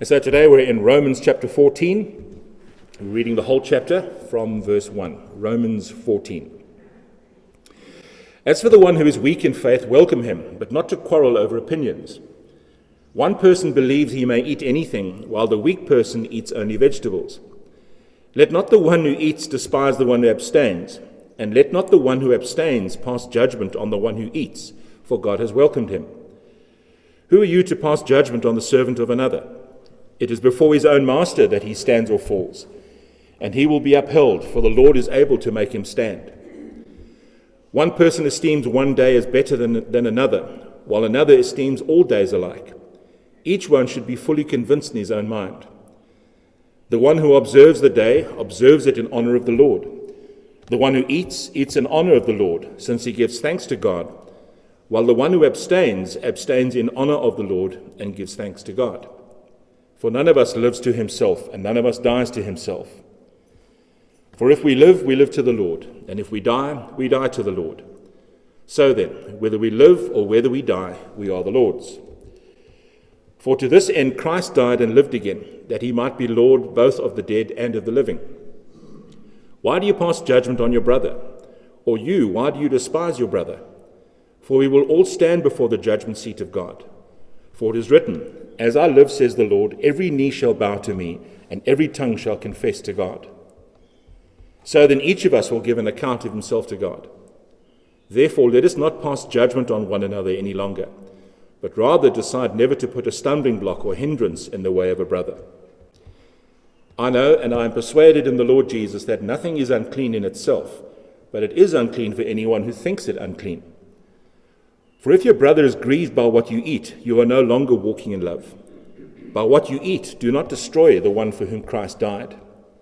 And so today we're in Romans chapter 14. We're reading the whole chapter from verse 1. Romans 14. As for the one who is weak in faith, welcome him, but not to quarrel over opinions. One person believes he may eat anything, while the weak person eats only vegetables. Let not the one who eats despise the one who abstains, and let not the one who abstains pass judgment on the one who eats, for God has welcomed him. Who are you to pass judgment on the servant of another? It is before his own master that he stands or falls, and he will be upheld, for the Lord is able to make him stand. One person esteems one day as better than another, while another esteems all days alike. Each one should be fully convinced in his own mind. The one who observes the day observes it in honor of the Lord. The one who eats in honor of the Lord, since he gives thanks to God, while the one who abstains in honor of the Lord and gives thanks to God. For none of us lives to himself, and none of us dies to himself. For if we live to the Lord, and if we die to the Lord. So then, whether we live or whether we die, we are the Lord's. For to this end Christ died and lived again, that he might be Lord both of the dead and of the living. Why do you pass judgment on your brother? Or you, why do you despise your brother? For we will all stand before the judgment seat of God. For it is written, As I live, says the Lord, every knee shall bow to me, and every tongue shall confess to God. So then each of us will give an account of himself to God. Therefore let us not pass judgment on one another any longer, but rather decide never to put a stumbling block or hindrance in the way of a brother. I know, and I am persuaded in the Lord Jesus, that nothing is unclean in itself, but it is unclean for anyone who thinks it unclean. For if your brother is grieved by what you eat, you are no longer walking in love. By what you eat, do not destroy the one for whom Christ died.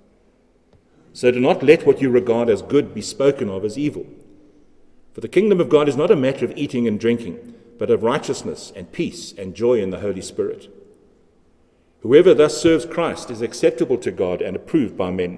So do not let what you regard as good be spoken of as evil. For the kingdom of God is not a matter of eating and drinking, but of righteousness and peace and joy in the Holy Spirit. Whoever thus serves Christ is acceptable to God and approved by men.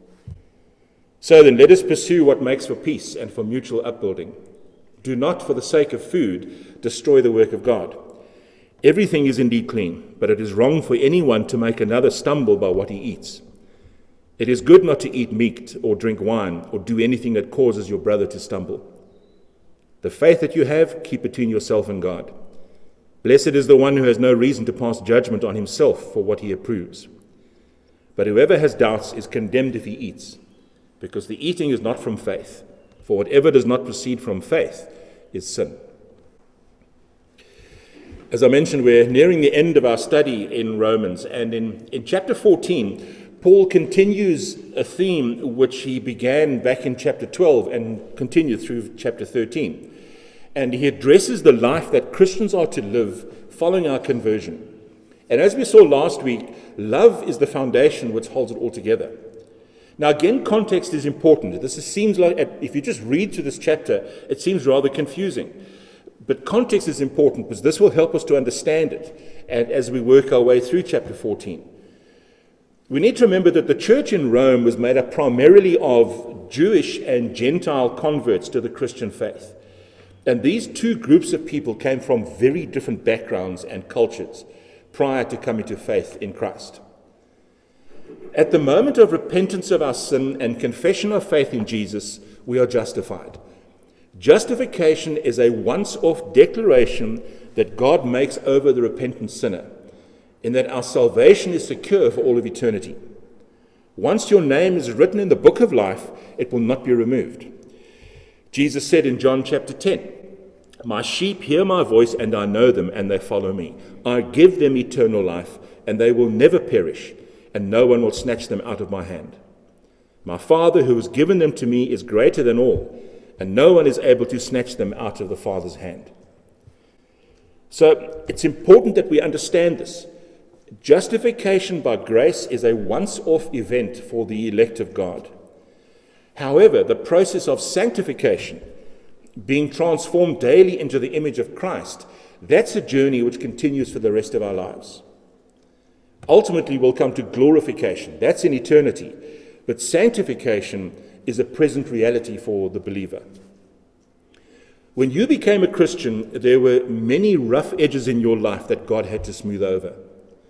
So then let us pursue what makes for peace and for mutual upbuilding. Do not, for the sake of food, destroy the work of God. Everything is indeed clean, but it is wrong for anyone to make another stumble by what he eats. It is good not to eat meat or drink wine or do anything that causes your brother to stumble. The faith that you have, keep between yourself and God. Blessed is the one who has no reason to pass judgment on himself for what he approves. But whoever has doubts is condemned if he eats, because the eating is not from faith. For whatever does not proceed from faith is sin. As I mentioned, we're nearing the end of our study in Romans, and in chapter 14, Paul continues a theme which he began back in chapter 12 and continued through chapter 13. And he addresses the life that Christians are to live following our conversion. And as we saw last week, love is the foundation which holds it all together. Now again, context is important. This seems like, if you just read through this chapter, it seems rather confusing. But context is important because this will help us to understand it and as we work our way through chapter 14. We need to remember that the church in Rome was made up primarily of Jewish and Gentile converts to the Christian faith. And these two groups of people came from very different backgrounds and cultures prior to coming to faith in Christ. At the moment of repentance of our sin and confession of faith in Jesus, we are justified. Justification is a once-off declaration that God makes over the repentant sinner, in that our salvation is secure for all of eternity. Once your name is written in the book of life, it will not be removed. Jesus said in John chapter 10, My sheep hear my voice, and I know them, and they follow me. I give them eternal life, and they will never perish, and no one will snatch them out of my hand. My Father who has given them to me is greater than all, and no one is able to snatch them out of the Father's hand. So it's important that we understand this. Justification by grace is a once-off event for the elect of God. However, the process of sanctification, being transformed daily into the image of Christ, that's a journey which continues for the rest of our lives. Ultimately, we'll come to glorification. That's in eternity. But sanctification is a present reality for the believer. When you became a Christian, there were many rough edges in your life that God had to smooth over.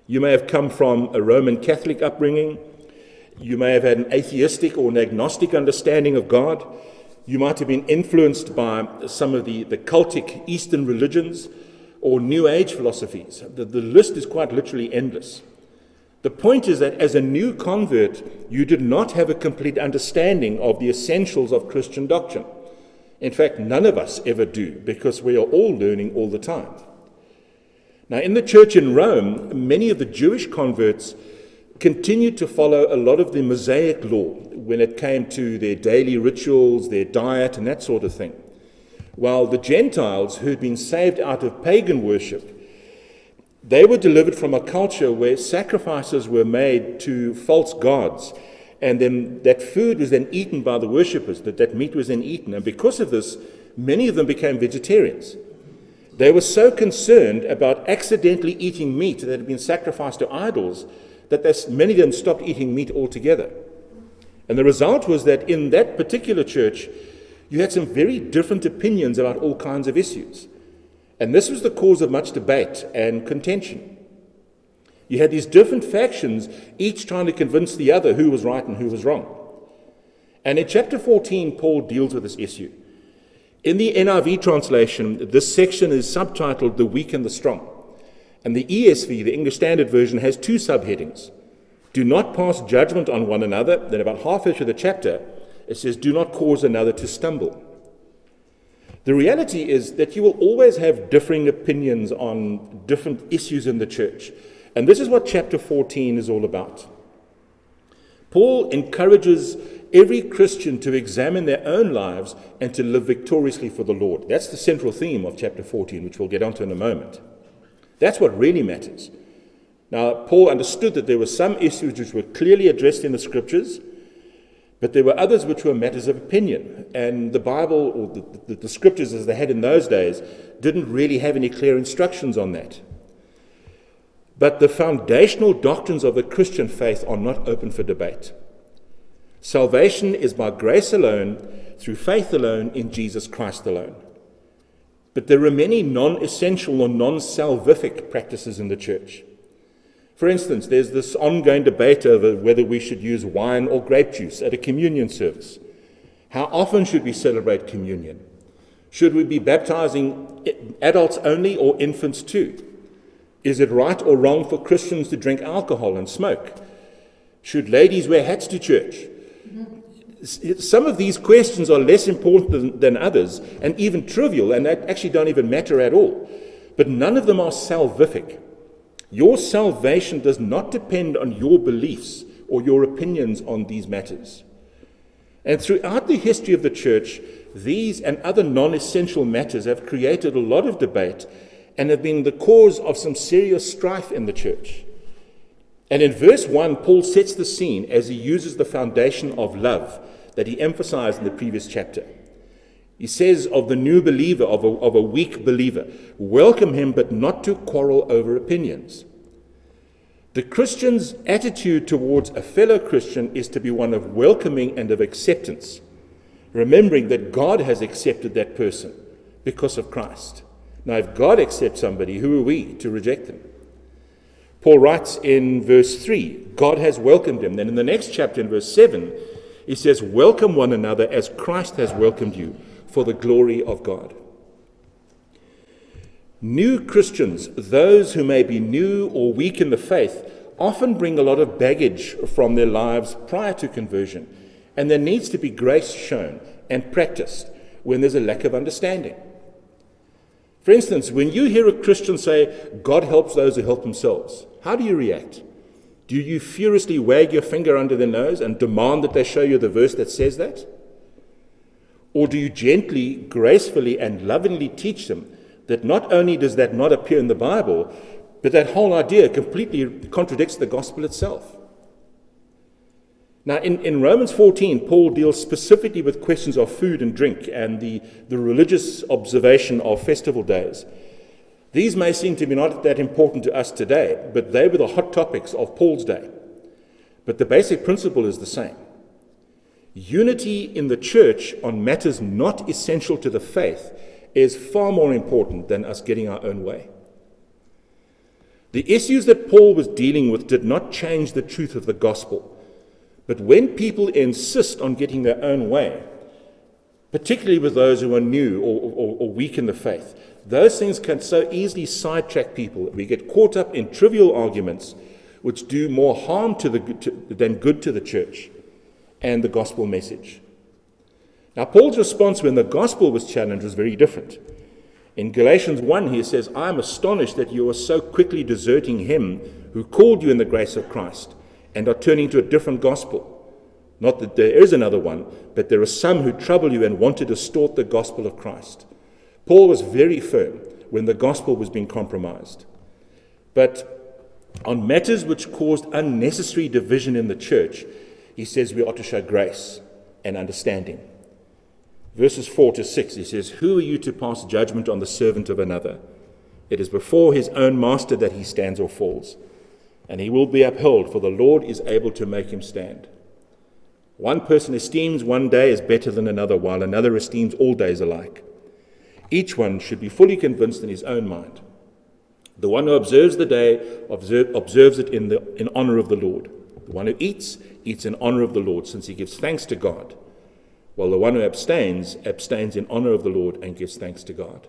You may have come from a Roman Catholic upbringing. You may have had an atheistic or an agnostic understanding of God. You might have been influenced by some of the cultic Eastern religions or New Age philosophies. The list is quite literally endless. The point is that as a new convert, you did not have a complete understanding of the essentials of Christian doctrine. In fact, none of us ever do, because we are all learning all the time. Now, in the church in Rome, many of the Jewish converts continued to follow a lot of the Mosaic law when it came to their daily rituals, their diet, and that sort of thing. While the Gentiles, who had been saved out of pagan worship, they were delivered from a culture where sacrifices were made to false gods, and then that food was then eaten by the worshippers, that meat was then eaten. And because of this, many of them became vegetarians. They were so concerned about accidentally eating meat that had been sacrificed to idols that many of them stopped eating meat altogether. And the result was that in that particular church, you had some very different opinions about all kinds of issues. And this was the cause of much debate and contention. You had these different factions, each trying to convince the other who was right and who was wrong. And in chapter 14, Paul deals with this issue. In the NIV translation, this section is subtitled The Weak and the Strong. And the ESV, the English Standard Version, has two subheadings. Do not pass judgment on one another. Then about halfway through the chapter, it says, do not cause another to stumble. The reality is that you will always have differing opinions on different issues in the church. And this is what chapter 14 is all about. Paul encourages every Christian to examine their own lives and to live victoriously for the Lord. That's the central theme of chapter 14, which we'll get onto in a moment. That's what really matters. Now, Paul understood that there were some issues which were clearly addressed in the scriptures, but there were others which were matters of opinion. And the Bible, or the scriptures as they had in those days, didn't really have any clear instructions on that. But the foundational doctrines of the Christian faith are not open for debate. Salvation is by grace alone, through faith alone, in Jesus Christ alone. But there are many non-essential or non-salvific practices in the church. For instance, there's this ongoing debate over whether we should use wine or grape juice at a communion service. How often should we celebrate communion? Should we be baptizing adults only or infants too? Is it right or wrong for Christians to drink alcohol and smoke? Should ladies wear hats to church? Some of these questions are less important than others, and even trivial, and that actually don't even matter at all. But none of them are salvific. Your salvation does not depend on your beliefs or your opinions on these matters. And throughout the history of the church, these and other non-essential matters have created a lot of debate and have been the cause of some serious strife in the church. And in verse 1, Paul sets the scene as he uses the foundation of love that he emphasized in the previous chapter. He says of the new believer, of a weak believer, welcome him, but not to quarrel over opinions. The Christian's attitude towards a fellow Christian is to be one of welcoming and of acceptance, remembering that God has accepted that person because of Christ. Now, if God accepts somebody, who are we to reject them? Paul writes in verse 3, God has welcomed him. Then in the next chapter, in verse 7, he says, welcome one another as Christ has welcomed you for the glory of God. New Christians, those who may be new or weak in the faith, often bring a lot of baggage from their lives prior to conversion, and there needs to be grace shown and practiced when there's a lack of understanding. For instance, when you hear a Christian say, God helps those who help themselves, how do you react? Do you furiously wag your finger under their nose and demand that they show you the verse that says that? Or do you gently, gracefully, and lovingly teach them that not only does that not appear in the Bible, but that whole idea completely contradicts the gospel itself? Now, in Romans 14, Paul deals specifically with questions of food and drink and the religious observation of festival days. These may seem to be not that important to us today, but they were the hot topics of Paul's day. But the basic principle is the same. Unity in the church on matters not essential to the faith is far more important than us getting our own way. The issues that Paul was dealing with did not change the truth of the gospel. But when people insist on getting their own way, particularly with those who are new or weak in the faith, those things can so easily sidetrack people. We get caught up in trivial arguments which do more harm than good to the church and the gospel message. Now, Paul's response when the gospel was challenged was very different. In Galatians 1, he says, I am astonished that you are so quickly deserting him who called you in the grace of Christ and are turning to a different gospel. Not that there is another one, but there are some who trouble you and want to distort the gospel of Christ. Paul was very firm when the gospel was being compromised. But on matters which caused unnecessary division in the church, he says we ought to show grace and understanding. Verses 4 to 6, he says, who are you to pass judgment on the servant of another? It is before his own master that he stands or falls, and he will be upheld, for the Lord is able to make him stand. One person esteems one day as better than another, while another esteems all days alike. Each one should be fully convinced in his own mind. The one who observes the day observes it in honor of the Lord. The one who eats in honor of the Lord, since he gives thanks to God, while the one who abstains in honor of the Lord and gives thanks to God.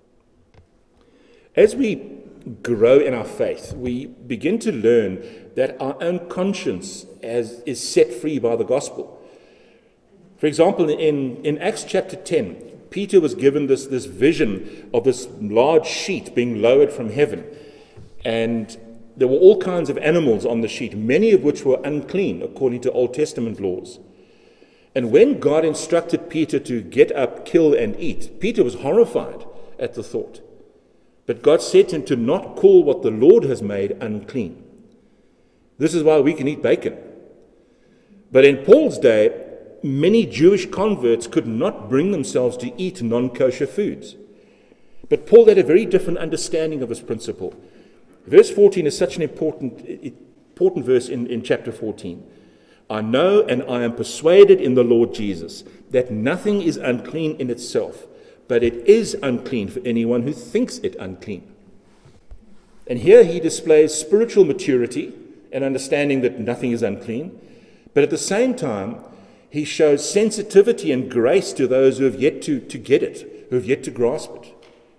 As we grow in our faith, we begin to learn that our own conscience is set free by the gospel. For example, in Acts chapter 10, Peter was given this vision of this large sheet being lowered from heaven. And there were all kinds of animals on the sheet, many of which were unclean according to Old Testament laws. And when God instructed Peter to get up, kill, and eat, Peter was horrified at the thought. But God said to him to not call what the Lord has made unclean. This is why we can eat bacon. But in Paul's day, many Jewish converts could not bring themselves to eat non-kosher foods. But Paul had a very different understanding of this principle. Verse 14 is such an important verse in chapter 14. I know and I am persuaded in the Lord Jesus that nothing is unclean in itself, but it is unclean for anyone who thinks it unclean. And here he displays spiritual maturity and understanding that nothing is unclean, but at the same time, he shows sensitivity and grace to those who have yet to get it, who have yet to grasp it.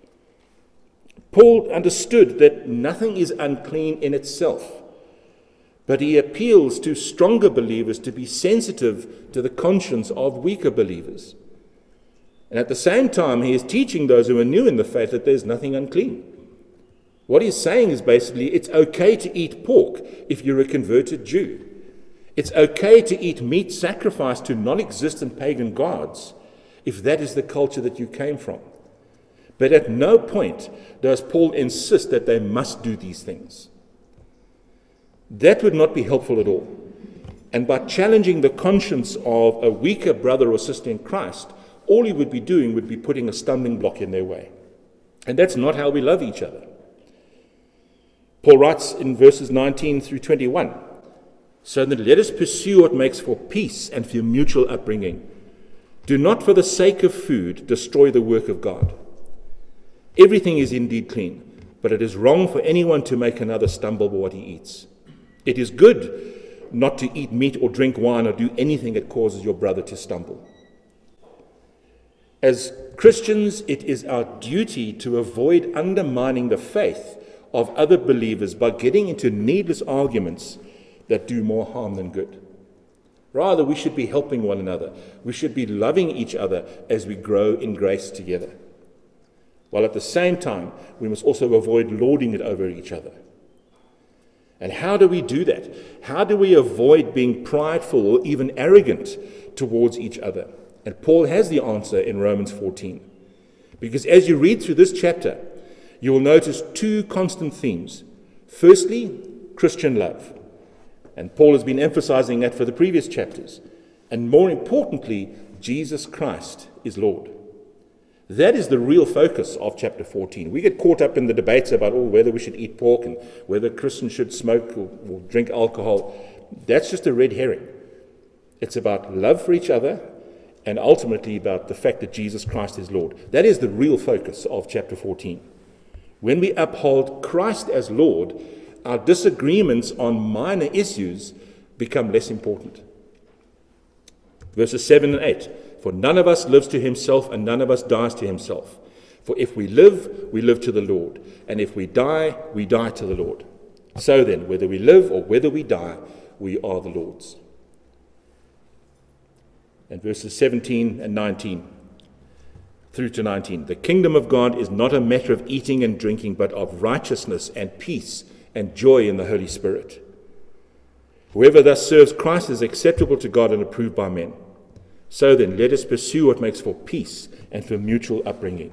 Paul understood that nothing is unclean in itself, but he appeals to stronger believers to be sensitive to the conscience of weaker believers. And at the same time, he is teaching those who are new in the faith that there's nothing unclean. What he's saying is basically, it's okay to eat pork if you're a converted Jew. It's okay to eat meat sacrificed to non-existent pagan gods if that is the culture that you came from. But at no point does Paul insist that they must do these things. That would not be helpful at all. And by challenging the conscience of a weaker brother or sister in Christ, all he would be doing would be putting a stumbling block in their way. And that's not how we love each other. Paul writes in verses 19 through 21, so then let us pursue what makes for peace and for mutual upbringing. Do not for the sake of food destroy the work of God. Everything is indeed clean, but it is wrong for anyone to make another stumble by what he eats. It is good not to eat meat or drink wine or do anything that causes your brother to stumble. As Christians, it is our duty to avoid undermining the faith of other believers by getting into needless arguments that do more harm than good. Rather, we should be helping one another. We should be loving each other as we grow in grace together. While at the same time, we must also avoid lording it over each other. And how do we do that? How do we avoid being prideful or even arrogant towards each other? And Paul has the answer in Romans 14. Because as you read through this chapter, you will notice two constant themes. Firstly, Christian love. And Paul has been emphasizing that for the previous chapters. And more importantly, Jesus Christ is Lord. That is the real focus of chapter 14. We get caught up in the debates about whether we should eat pork and whether Christians should smoke or drink alcohol. That's just a red herring. It's about love for each other and ultimately about the fact that Jesus Christ is Lord. That is the real focus of chapter 14. When we uphold Christ as Lord, our disagreements on minor issues become less important. Verses 7 and 8. For none of us lives to himself, and none of us dies to himself. For if we live to the Lord. And if we die to the Lord. So then, whether we live or whether we die, we are the Lord's. And verses 17 and 19 through to 19. The kingdom of God is not a matter of eating and drinking, but of righteousness and peace and joy in the Holy Spirit. Whoever thus serves Christ is acceptable to God and approved by men. So then, let us pursue what makes for peace and for mutual upbringing.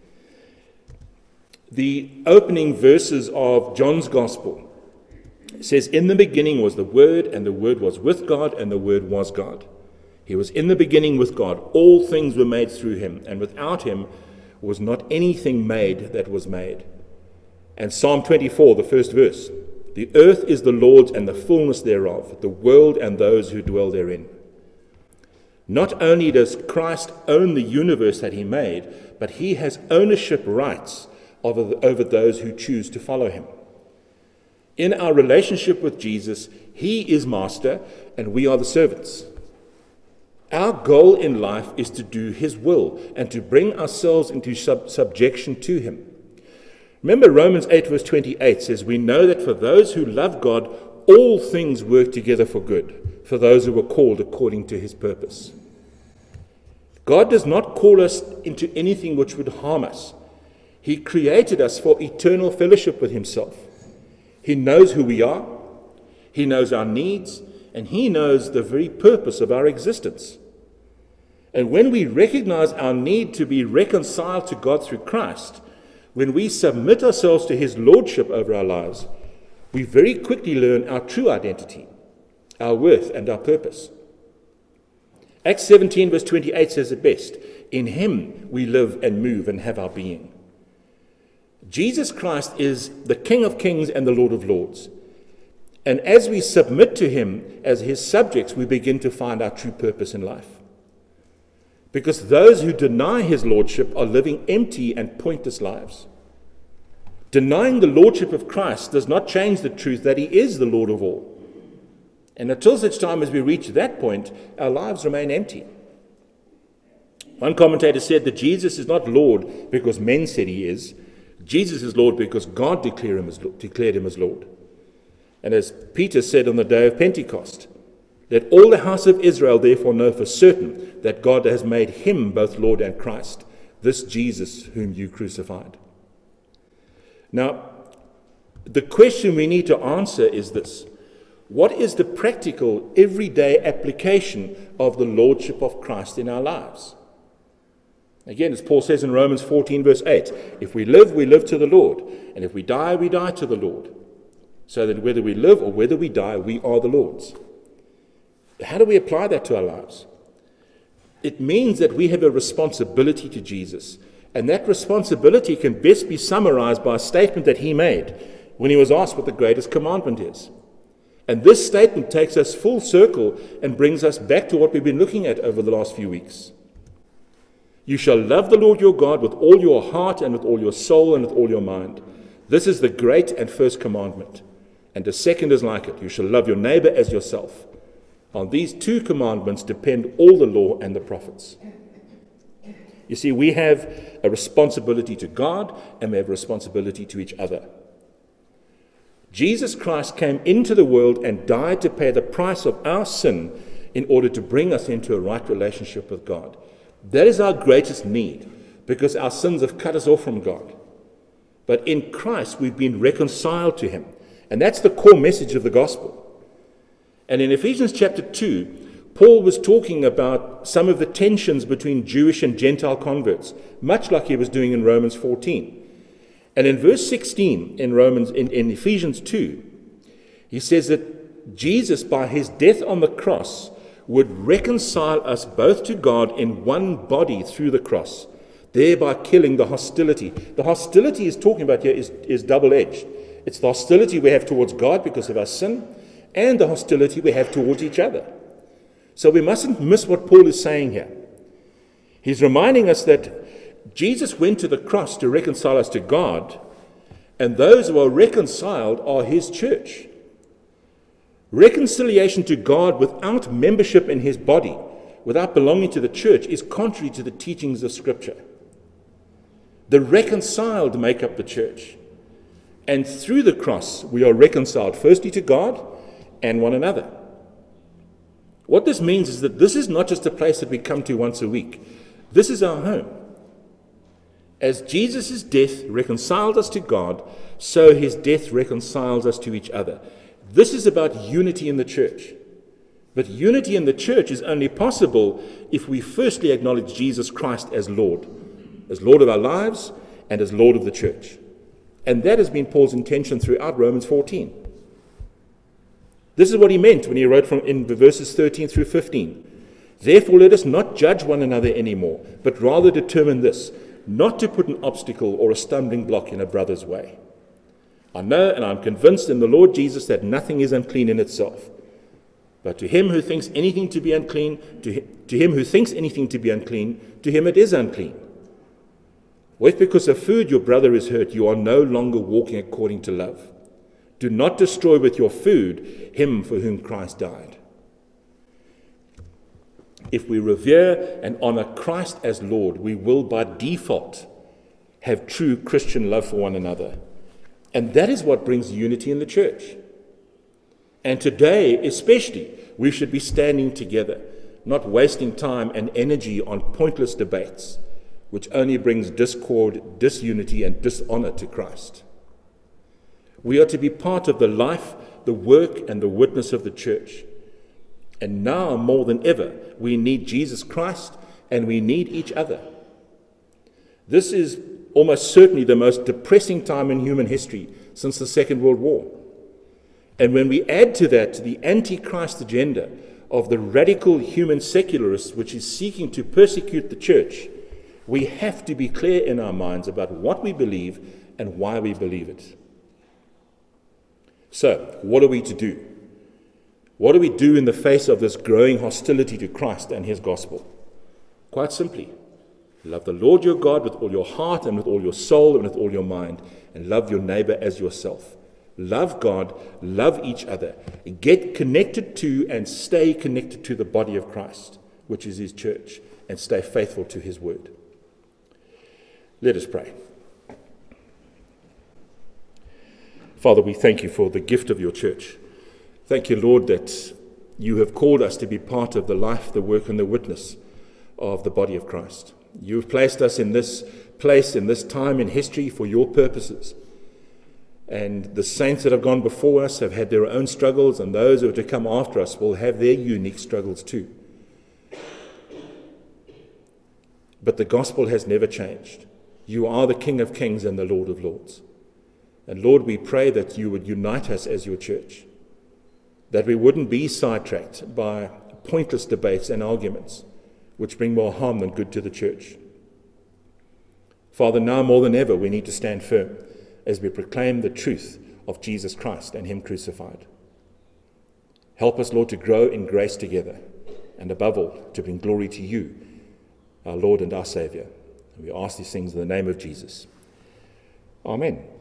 The opening verses of John's Gospel says, in the beginning was the Word, and the Word was with God, and the Word was God. He was in the beginning with God. All things were made through him, and without him was not anything made that was made. And Psalm 24, the first verse, the earth is the Lord's and the fullness thereof, the world and those who dwell therein. Not only does Christ own the universe that he made, but he has ownership rights over those who choose to follow him. In our relationship with Jesus, he is master and we are the servants. Our goal in life is to do his will and to bring ourselves into subjection to him. Remember, Romans 8 verse 28 says, we know that for those who love God, all things work together for good, for those who were called according to his purpose. God does not call us into anything which would harm us. He created us for eternal fellowship with himself. He knows who we are, he knows our needs, and he knows the very purpose of our existence. And when we recognize our need to be reconciled to God through Christ, when we submit ourselves to his lordship over our lives, we very quickly learn our true identity, our worth, and our purpose. Acts 17 verse 28 says it best, in him we live and move and have our being. Jesus Christ is the King of Kings and the Lord of Lords. And as we submit to him as his subjects, we begin to find our true purpose in life. Because those who deny his lordship are living empty and pointless lives. Denying the lordship of Christ does not change the truth that he is the Lord of all. And until such time as we reach that point, our lives remain empty. One commentator said that Jesus is not Lord because men said he is. Jesus is Lord because God declared him as Lord. And as Peter said on the day of Pentecost, let all the house of Israel therefore know for certain that God has made him both Lord and Christ, this Jesus whom you crucified. Now, the question we need to answer is this. What is the practical, everyday application of the Lordship of Christ in our lives? Again, as Paul says in Romans 14 verse 8, if we live to the Lord, and if we die to the Lord. So that whether we live or whether we die, we are the Lord's. How do we apply that to our lives? It means that we have a responsibility to Jesus. And that responsibility can best be summarized by a statement that he made when he was asked what the greatest commandment is. And this statement takes us full circle and brings us back to what we've been looking at over the last few weeks. You shall love the Lord your God with all your heart and with all your soul and with all your mind. This is the great and first commandment. And the second is like it. You shall love your neighbor as yourself. On these two commandments depend all the law and the prophets. You see, we have a responsibility to God and we have a responsibility to each other. Jesus Christ came into the world and died to pay the price of our sin in order to bring us into a right relationship with God. That is our greatest need because our sins have cut us off from God. But in Christ, we've been reconciled to him. And that's the core message of the gospel. And in Ephesians chapter 2, Paul was talking about some of the tensions between Jewish and Gentile converts, much like he was doing in Romans 14. And in verse 16 in Ephesians 2, he says that Jesus, by his death on the cross, would reconcile us both to God in one body through the cross, thereby killing the hostility. The hostility he's talking about here is double-edged. It's the hostility we have towards God because of our sin, and the hostility we have towards each other. So we mustn't miss what Paul is saying here. He's reminding us that Jesus went to the cross to reconcile us to God, and those who are reconciled are his church. Reconciliation to God without membership in his body, without belonging to the church, is contrary to the teachings of Scripture. The reconciled make up the church. And through the cross, we are reconciled firstly to God and one another. What this means is that this is not just a place that we come to once a week. This is our home. As Jesus' death reconciled us to God, so his death reconciles us to each other. This is about unity in the church. But unity in the church is only possible if we firstly acknowledge Jesus Christ as Lord of our lives and as Lord of the church. And that has been Paul's intention throughout Romans 14. This is what he meant when he wrote in verses 13 through 15. Therefore, let us not judge one another anymore, but rather determine this, not to put an obstacle or a stumbling block in a brother's way. I know and I'm convinced in the Lord Jesus that nothing is unclean in itself. But to him who thinks anything to be unclean, to him it is unclean. Or if because of food your brother is hurt, you are no longer walking according to love. Do not destroy with your food him for whom Christ died. If we revere and honor Christ as Lord, we will by default have true Christian love for one another. And that is what brings unity in the church. And today, especially, we should be standing together, not wasting time and energy on pointless debates, which only brings discord, disunity, and dishonor to Christ. We are to be part of the life, the work, and the witness of the church. And now, more than ever, we need Jesus Christ and we need each other. This is almost certainly the most depressing time in human history since the Second World War. And when we add to that the anti-Christ agenda of the radical human secularists, which is seeking to persecute the church, we have to be clear in our minds about what we believe and why we believe it. So, what are we to do? What do we do in the face of this growing hostility to Christ and his gospel? Quite simply, love the Lord your God with all your heart and with all your soul and with all your mind, and love your neighbor as yourself. Love God, love each other, get connected to and stay connected to the body of Christ, which is his church, and stay faithful to his word. Let us pray. Father, we thank you for the gift of your church. Thank you, Lord, that you have called us to be part of the life, the work, and the witness of the body of Christ. You have placed us in this place, in this time in history for your purposes. And the saints that have gone before us have had their own struggles, and those who are to come after us will have their unique struggles too. But the gospel has never changed. You are the King of Kings and the Lord of Lords. And Lord, we pray that you would unite us as your church, that we wouldn't be sidetracked by pointless debates and arguments which bring more harm than good to the church. Father, now more than ever, we need to stand firm as we proclaim the truth of Jesus Christ and him crucified. Help us, Lord, to grow in grace together, and above all, to bring glory to you, our Lord and our Saviour. And we ask these things in the name of Jesus. Amen.